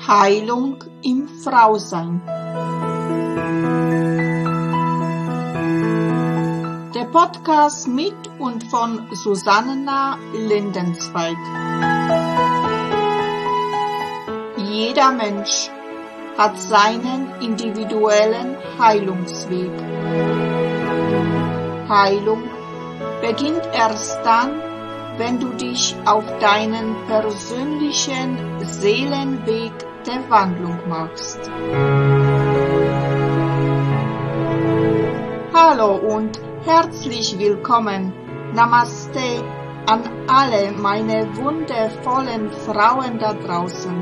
Heilung im Frausein. Der Podcast mit und von Susanna Lindenzweig. Jeder Mensch hat seinen individuellen Heilungsweg. Heilung beginnt erst dann, wenn du dich auf deinen persönlichen Seelenweg der Wandlung machst. Hallo und herzlich willkommen. Namaste an alle meine wundervollen Frauen da draußen.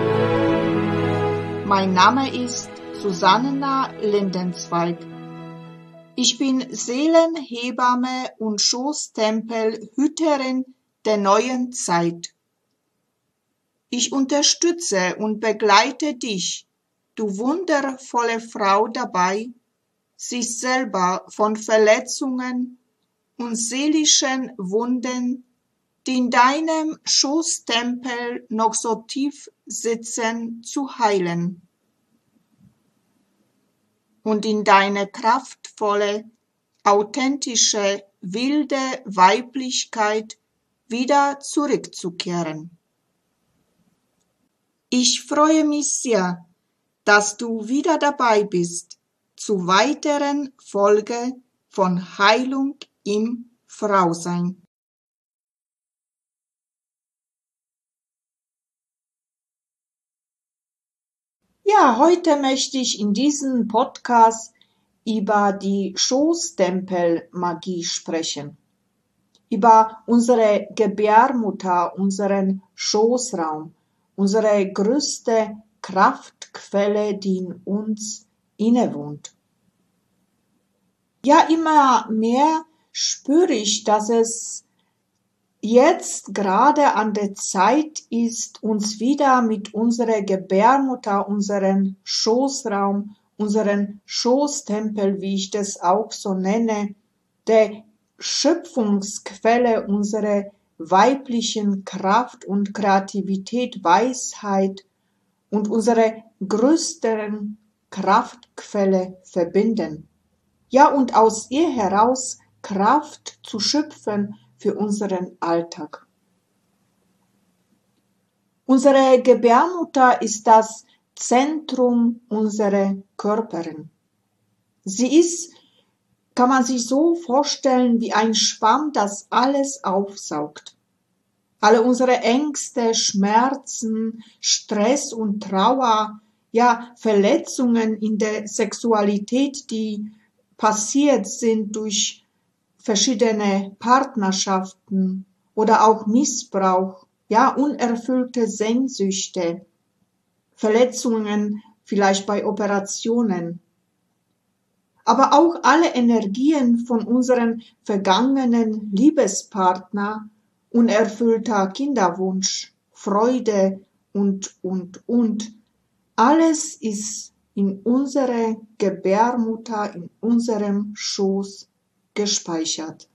Mein Name ist Susanna Lindenzweig. Ich bin Seelenhebamme und Schoßtempelhüterin der neuen Zeit. Ich unterstütze und begleite dich, du wundervolle Frau, dabei, sich selber von Verletzungen und seelischen Wunden, die in deinem Schoßtempel noch so tief sitzen, zu heilen und in deine kraftvolle, authentische, wilde Weiblichkeit wieder zurückzukehren. Ich freue mich sehr, dass du wieder dabei bist zu weiteren Folge von Heilung im Frausein. Ja, heute möchte ich in diesem Podcast über die Schoßtempelmagie sprechen. Über unsere Gebärmutter, unseren Schoßraum, unsere größte Kraftquelle, die in uns innewohnt. Ja, immer mehr spüre ich, dass es jetzt gerade an der Zeit ist, uns wieder mit unserer Gebärmutter, unseren Schoßraum, unseren Schoßtempel, wie ich das auch so nenne, der Schöpfungsquelle unserer weiblichen Kraft und Kreativität, Weisheit und unsere größten Kraftquelle verbinden. Ja, und aus ihr heraus Kraft zu schöpfen für unseren Alltag. Unsere Gebärmutter ist das Zentrum unserer Körperin. Sie ist, kann man sich so vorstellen, wie ein Schwamm, das alles aufsaugt. Alle unsere Ängste, Schmerzen, Stress und Trauer, ja, Verletzungen in der Sexualität, die passiert sind durch verschiedene Partnerschaften oder auch Missbrauch, ja, unerfüllte Sehnsüchte, Verletzungen vielleicht bei Operationen, aber auch alle Energien von unseren vergangenen Liebespartner, unerfüllter Kinderwunsch, Freude und. Alles ist in unserer Gebärmutter, in unserem Schoß gespeichert.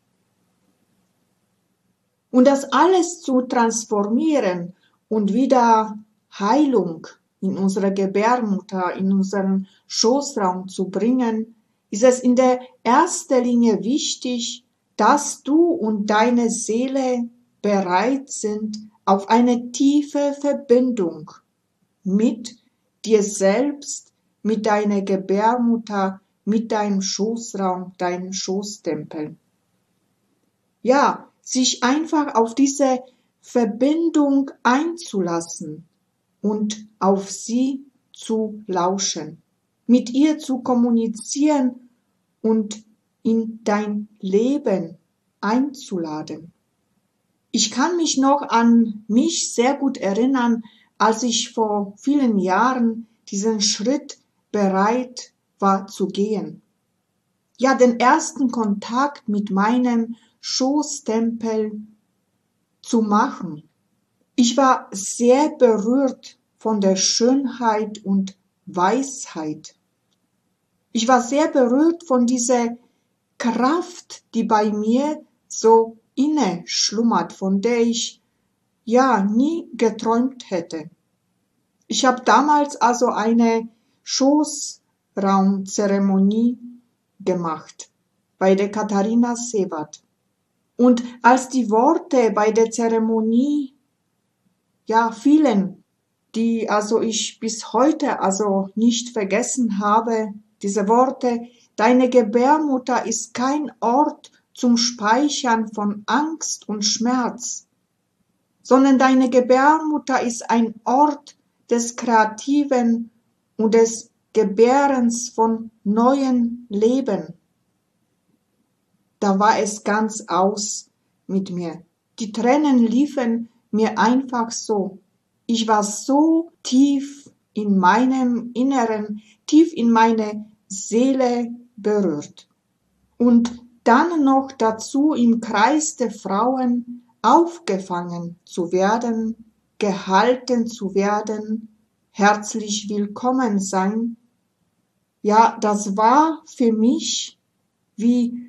Und das alles zu transformieren und wieder Heilung in unsere Gebärmutter, in unseren Schoßraum zu bringen, ist es in der ersten Linie wichtig, dass du und deine Seele bereit sind auf eine tiefe Verbindung mit dir selbst, mit deiner Gebärmutter, mit deinem Schoßraum, deinem Schoßtempel. Ja, sich einfach auf diese Verbindung einzulassen und auf sie zu lauschen, mit ihr zu kommunizieren und in dein Leben einzuladen. Ich kann mich noch an mich sehr gut erinnern, als ich vor vielen Jahren diesen Schritt bereit war zu gehen. Ja, den ersten Kontakt mit meinem Schoßtempel zu machen. Ich war sehr berührt von der Schönheit und Weisheit. Ich war sehr berührt von dieser Kraft, die bei mir so inne schlummert, von der ich ja nie geträumt hätte. Ich habe damals also eine Schoßraumzeremonie gemacht bei der Katharina Seward. Und als die Worte bei der Zeremonie, ja, fielen, die also ich bis heute also nicht vergessen habe, diese Worte, deine Gebärmutter ist kein Ort zum Speichern von Angst und Schmerz, sondern deine Gebärmutter ist ein Ort des Kreativen und des Gebärens von neuen Leben. Da war es ganz aus mit mir. Die Tränen liefen mir einfach so. Ich war so tief in meinem Inneren, tief in meine Seele berührt. Und dann noch dazu im Kreis der Frauen aufgefangen zu werden, gehalten zu werden, herzlich willkommen sein. Ja, das war für mich wie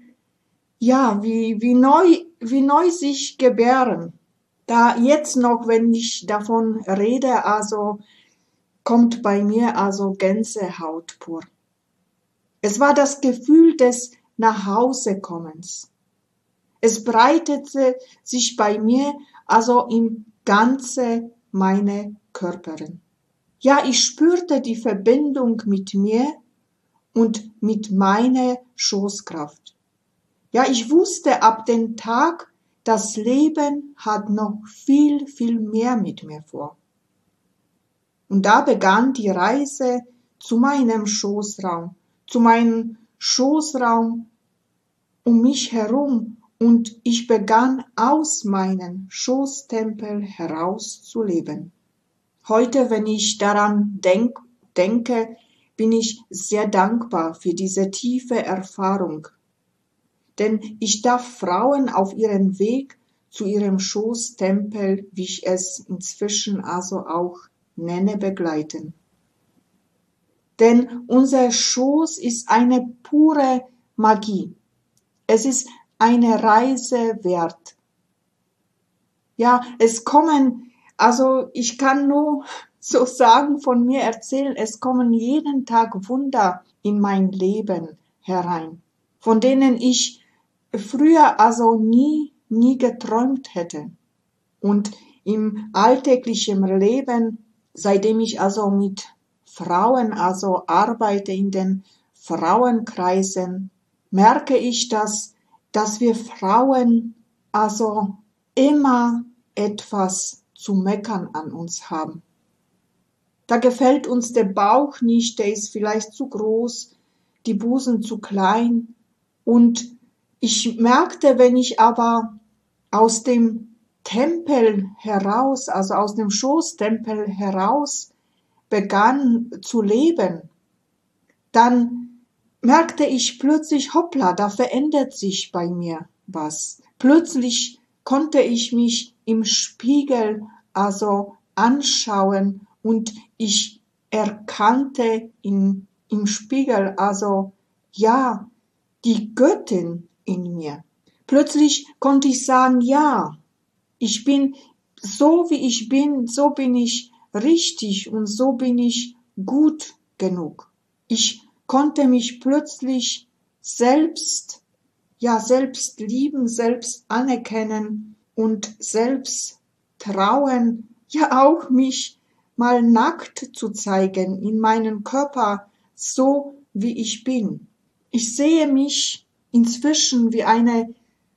neu sich gebären. Da jetzt noch, wenn ich davon rede, also kommt bei mir also Gänsehaut pur. Es war das Gefühl des Nachhausekommens. Es breitete sich bei mir also im ganze meine Körperin. Ja, ich spürte die Verbindung mit mir und mit meiner Schoßkraft. Ja, ich wusste ab dem Tag, das Leben hat noch viel, viel mehr mit mir vor. Und da begann die Reise zu meinem Schoßraum um mich herum, und ich begann aus meinem Schoßtempel heraus zu leben. Heute, wenn ich daran denke, bin ich sehr dankbar für diese tiefe Erfahrung. Denn ich darf Frauen auf ihrem Weg zu ihrem Schoßtempel, wie ich es inzwischen also auch nenne, begleiten. Denn unser Schoß ist eine pure Magie. Es ist eine Reise wert. Ja, also ich kann nur so sagen, von mir erzählen, es kommen jeden Tag Wunder in mein Leben herein, von denen ich früher also nie geträumt hätte. Und im alltäglichen Leben, seitdem ich also mit Frauen also arbeite in den Frauenkreisen, merke ich, dass wir Frauen also immer etwas zu meckern an uns haben. Da gefällt uns der Bauch nicht, der ist vielleicht zu groß, die Busen zu klein. Und ich merkte, wenn ich aber aus dem Tempel heraus, also aus dem Schoßtempel heraus begann zu leben, dann merkte ich plötzlich, hoppla, da verändert sich bei mir was. Plötzlich konnte ich mich im Spiegel also anschauen und ich erkannte im Spiegel also, ja, die Göttin in mir. Plötzlich konnte ich sagen, ja, ich bin so wie ich bin, so bin ich richtig und so bin ich gut genug. Ich konnte mich plötzlich selbst lieben, selbst anerkennen und selbst trauen, ja auch mich mal nackt zu zeigen in meinen Körper, so wie ich bin. Ich sehe mich inzwischen wie eine,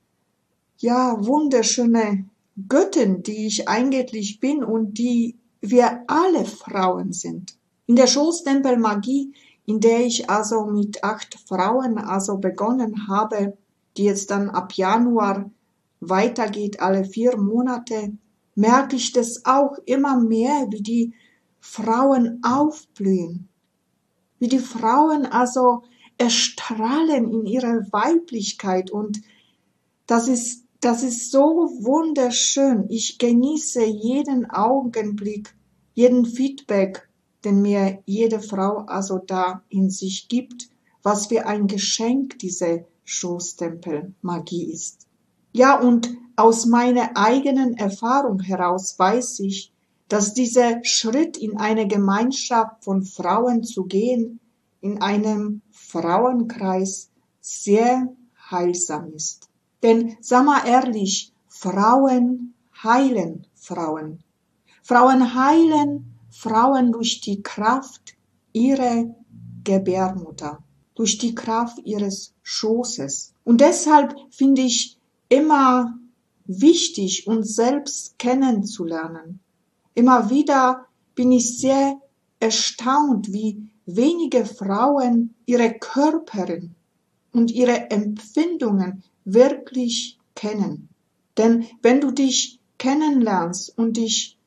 wunderschöne Göttin, die ich eigentlich bin und die wir alle Frauen sind. In der Schoßtempelmagie, in der ich also mit 8 Frauen also begonnen habe, die jetzt dann ab Januar weitergeht, alle 4 Monate, merke ich das auch immer mehr, wie die Frauen aufblühen, wie die Frauen also erstrahlen in ihrer Weiblichkeit, und das ist so wunderschön. Ich genieße jeden Augenblick, jeden Feedback, den mir jede Frau also da in sich gibt, was für ein Geschenk diese Schoßtempelmagie ist. Ja, und aus meiner eigenen Erfahrung heraus weiß ich, dass dieser Schritt in eine Gemeinschaft von Frauen zu gehen, in einem Frauenkreis, sehr heilsam ist. Denn, sag mal ehrlich, Frauen heilen Frauen. Frauen heilen Frauen durch die Kraft ihrer Gebärmutter, durch die Kraft ihres Schoßes. Und deshalb finde ich immer wichtig, uns selbst kennenzulernen. Immer wieder bin ich sehr erstaunt, wie wenige Frauen ihre Körperin und ihre Empfindungen wirklich kennen. Denn wenn du dich kennenlernst und dich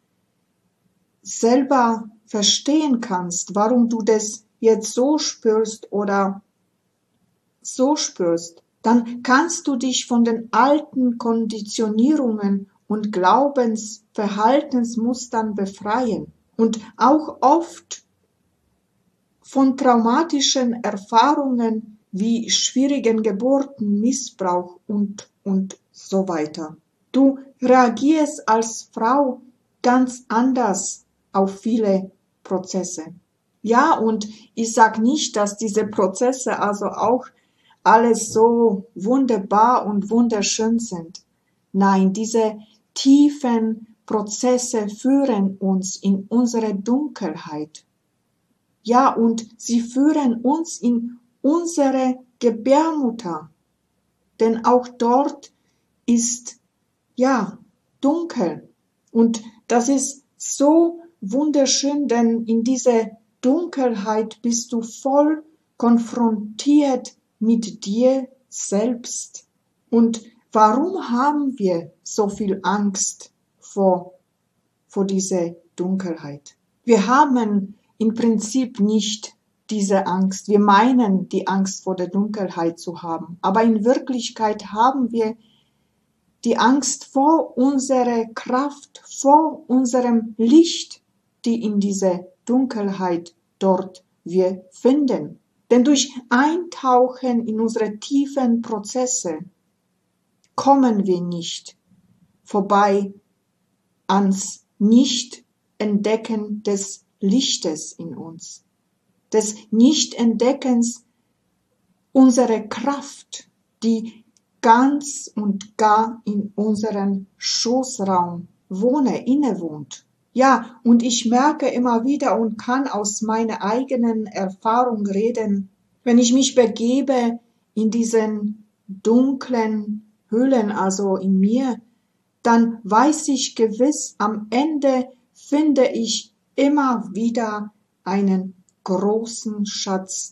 selber verstehen kannst, warum du das jetzt so spürst oder so spürst, dann kannst du dich von den alten Konditionierungen und Verhaltensmustern befreien und auch oft von traumatischen Erfahrungen wie schwierigen Geburten, Missbrauch und so weiter. Du reagierst als Frau ganz anders auf viele Prozesse. Ja, und ich sag nicht, dass diese Prozesse also auch alles so wunderbar und wunderschön sind. Nein, diese tiefen Prozesse führen uns in unsere Dunkelheit. Ja, und sie führen uns in unsere Gebärmutter. Denn auch dort ist, ja, dunkel. Und das ist so wunderschön, denn in dieser Dunkelheit bist du voll konfrontiert mit dir selbst. Und warum haben wir so viel Angst vor dieser Dunkelheit? Wir haben im Prinzip nicht diese Angst. Wir meinen, die Angst vor der Dunkelheit zu haben. Aber in Wirklichkeit haben wir die Angst vor unserer Kraft, vor unserem Licht, die in dieser Dunkelheit dort wir finden. Denn durch Eintauchen in unsere tiefen Prozesse kommen wir nicht vorbei ans Nicht-Entdecken des Lichtes in uns, des Nicht-Entdeckens unserer Kraft, die ganz und gar in unserem Schoßraum innewohnt. Ja, und ich merke immer wieder und kann aus meiner eigenen Erfahrung reden, wenn ich mich begebe in diesen dunklen Höhlen, also in mir, dann weiß ich gewiss, am Ende finde ich immer wieder einen großen Schatz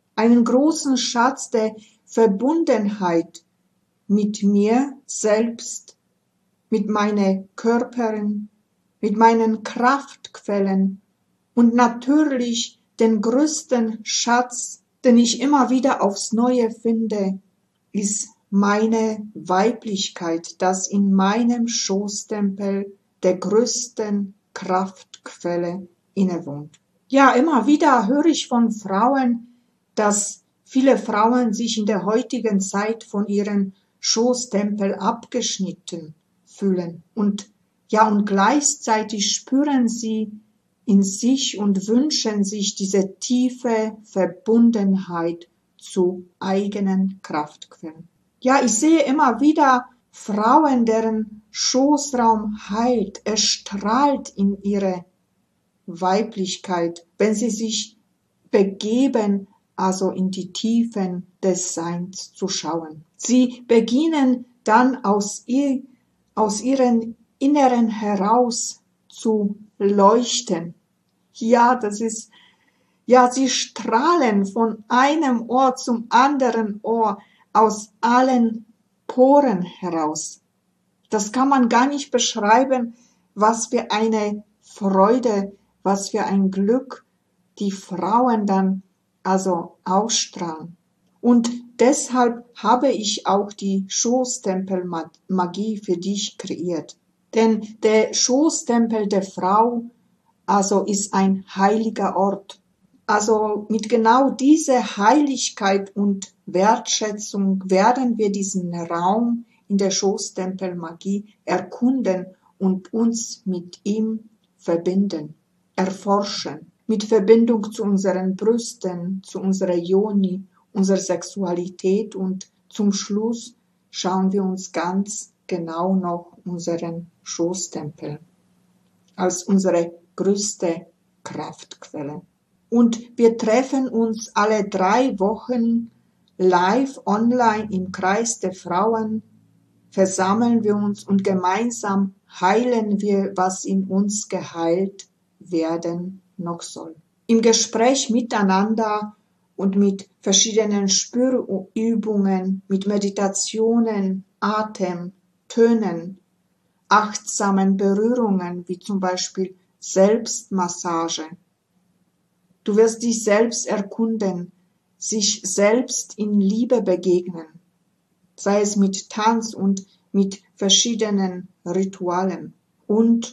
der Verbundenheit mit mir selbst, mit meiner Körperin, mit meinen Kraftquellen und natürlich den größten Schatz, den ich immer wieder aufs Neue finde, ist meine Weiblichkeit, das in meinem Schoßtempel der größten Kraftquelle innewohnt. Ja, immer wieder höre ich von Frauen, dass viele Frauen sich in der heutigen Zeit von ihren Schoßtempel abgeschnitten fühlen und gleichzeitig spüren sie in sich und wünschen sich diese tiefe Verbundenheit zu eigenen Kraftquellen. Ja, ich sehe immer wieder Frauen, deren Schoßraum heilt, erstrahlt in ihre Weiblichkeit, wenn sie sich begeben, also in die Tiefen des Seins zu schauen. Sie beginnen dann aus ihren Inneren heraus zu leuchten. Ja, sie strahlen von einem Ohr zum anderen Ohr aus allen Poren heraus. Das kann man gar nicht beschreiben, was für eine Freude, was für ein Glück die Frauen dann also ausstrahlen. Und deshalb habe ich auch die Schoßtempelmagie für dich kreiert. Denn der Schoßtempel der Frau also ist ein heiliger Ort. Also mit genau dieser Heiligkeit und Wertschätzung werden wir diesen Raum in der Schoßtempelmagie erkunden und uns mit ihm verbinden, erforschen, mit Verbindung zu unseren Brüsten, zu unserer Yoni, unserer Sexualität, und zum Schluss schauen wir uns ganz genau noch unseren Schoßtempel als unsere größte Kraftquelle. Und wir treffen uns alle 3 Wochen live online im Kreis der Frauen, versammeln wir uns und gemeinsam heilen wir, was in uns geheilt werden noch soll. Im Gespräch miteinander und mit verschiedenen Spürübungen, mit Meditationen, Atem, Tönen, achtsamen Berührungen, wie zum Beispiel Selbstmassage. Du wirst dich selbst erkunden, sich selbst in Liebe begegnen, sei es mit Tanz und mit verschiedenen Ritualen und.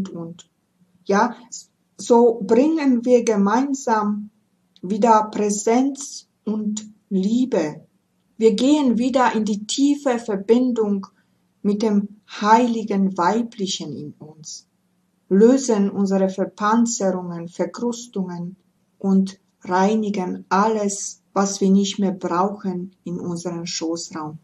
Ja, so bringen wir gemeinsam wieder Präsenz und Liebe. Wir gehen wieder in die tiefe Verbindung mit dem heiligen Weiblichen in uns, lösen unsere Verpanzerungen, Verkrustungen und reinigen alles, was wir nicht mehr brauchen in unserem Schoßraum,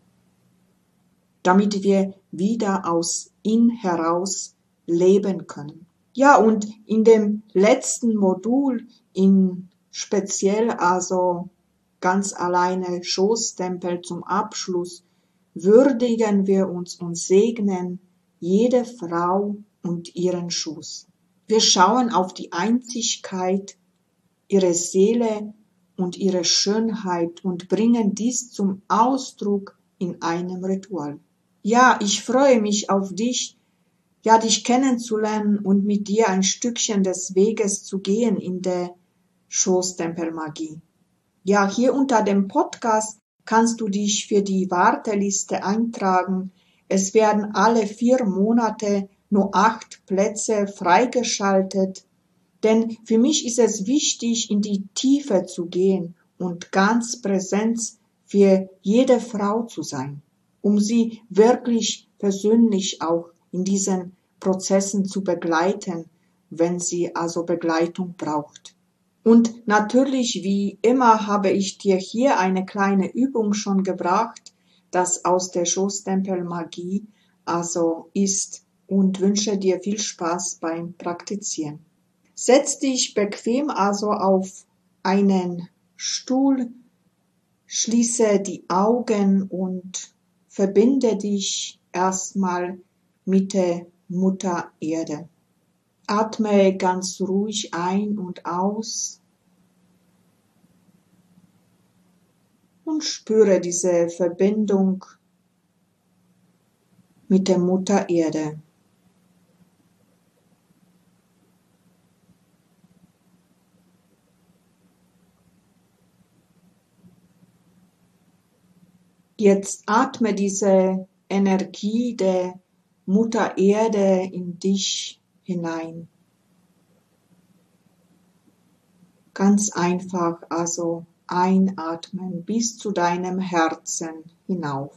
damit wir wieder aus innen heraus leben können. Ja, und in dem letzten Modul, in speziell also ganz alleine Schoßtempel zum Abschluss, würdigen wir uns und segnen jede Frau und ihren Schoß. Wir schauen auf die Einzigkeit, ihre Seele und ihre Schönheit und bringen dies zum Ausdruck in einem Ritual. Ja, ich freue mich auf dich, ja, dich kennenzulernen und mit dir ein Stückchen des Weges zu gehen in der Schoßtempelmagie. Ja, hier unter dem Podcast kannst du dich für die Warteliste eintragen. Es werden alle 4 Monate nur 8 Plätze freigeschaltet, denn für mich ist es wichtig, in die Tiefe zu gehen und ganz präsent für jede Frau zu sein, um sie wirklich persönlich auch in diesen Prozessen zu begleiten, wenn sie also Begleitung braucht. Und natürlich, wie immer, habe ich dir hier eine kleine Übung schon gebracht, das aus der Schoßtempelmagie also ist, und wünsche dir viel Spaß beim Praktizieren. Setz dich bequem also auf einen Stuhl, schließe die Augen und verbinde dich erstmal mit der Mutter Erde. Atme ganz ruhig ein und aus und spüre diese Verbindung mit der Mutter Erde. Jetzt atme diese Energie der Mutter Erde in dich hinein. Ganz einfach also einatmen bis zu deinem Herzen hinauf.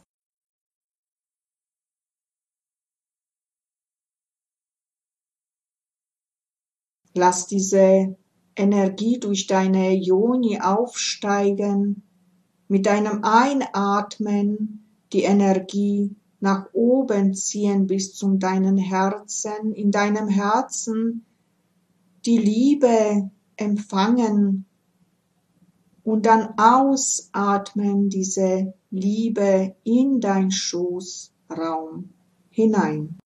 Lass diese Energie durch deine Yoni aufsteigen. Mit deinem Einatmen die Energie nach oben ziehen bis zu deinem Herzen. In deinem Herzen die Liebe empfangen und dann ausatmen diese Liebe in dein Schoßraum hinein.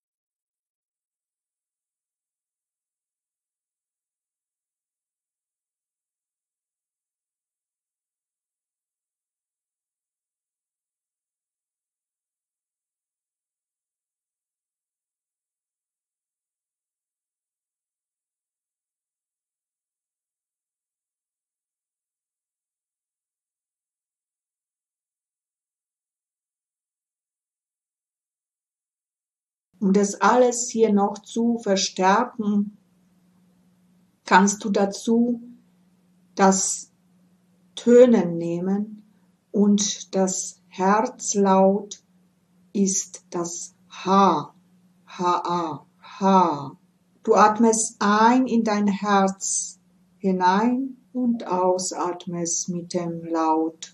Um das alles hier noch zu verstärken, kannst du dazu das Tönen nehmen, und das Herzlaut ist das H, H-A, H. Du atmest ein in dein Herz hinein und ausatmest mit dem Laut.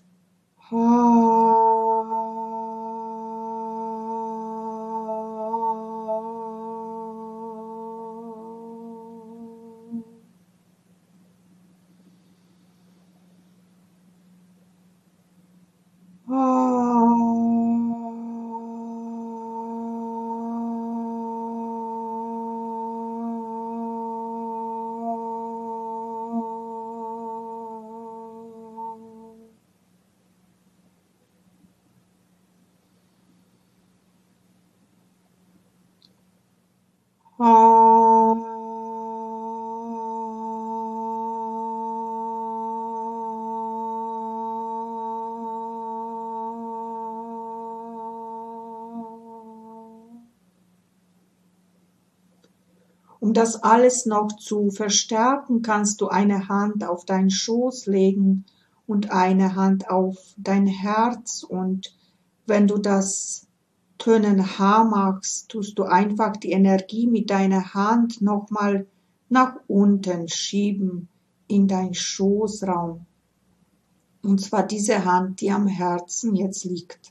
Um das alles noch zu verstärken, kannst du eine Hand auf deinen Schoß legen und eine Hand auf dein Herz. Und wenn du das Tönen H machst, tust du einfach die Energie mit deiner Hand nochmal nach unten schieben in deinen Schoßraum. Und zwar diese Hand, die am Herzen jetzt liegt.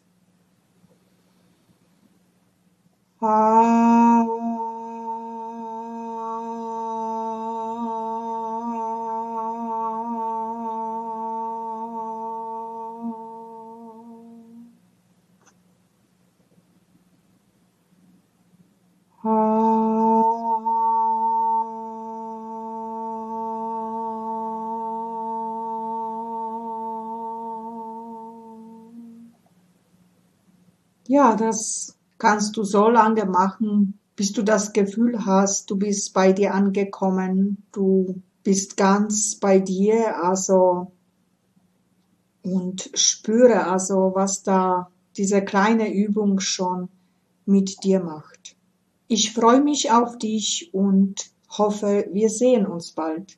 Ja, das kannst du so lange machen, bis du das Gefühl hast, du bist bei dir angekommen, du bist ganz bei dir, und spüre was da diese kleine Übung schon mit dir macht. Ich freue mich auf dich und hoffe, wir sehen uns bald.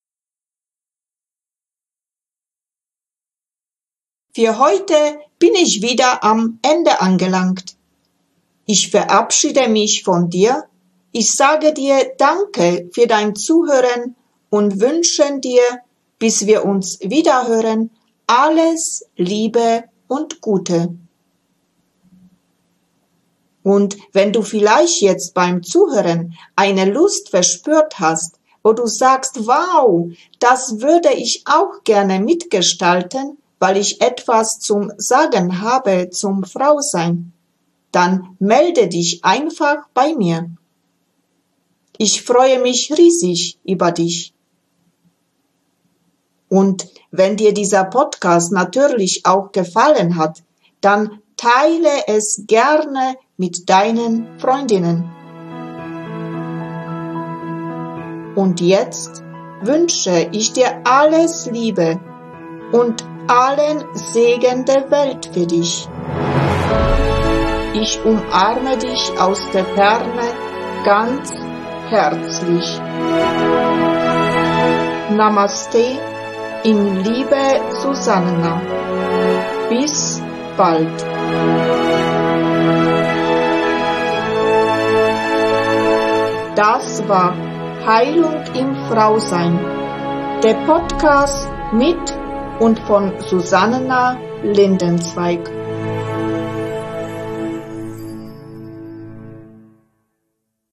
Für heute bin ich wieder am Ende angelangt. Ich verabschiede mich von dir. Ich sage dir Danke für dein Zuhören und wünsche dir, bis wir uns wiederhören, alles Liebe und Gute. Und wenn du vielleicht jetzt beim Zuhören eine Lust verspürt hast, wo du sagst, wow, das würde ich auch gerne mitgestalten, weil ich etwas zum Sagen habe zum Frausein, dann melde dich einfach bei mir. Ich freue mich riesig über dich. Und wenn dir dieser Podcast natürlich auch gefallen hat, dann teile es gerne mit deinen Freundinnen. Und jetzt wünsche ich dir alles Liebe und allen Segen der Welt für dich. Ich umarme dich aus der Ferne ganz herzlich. Namaste, in Liebe Susanna. Bis bald. Das war Heilung im Frausein, der Podcast mit und von Susanna Lindenzweig.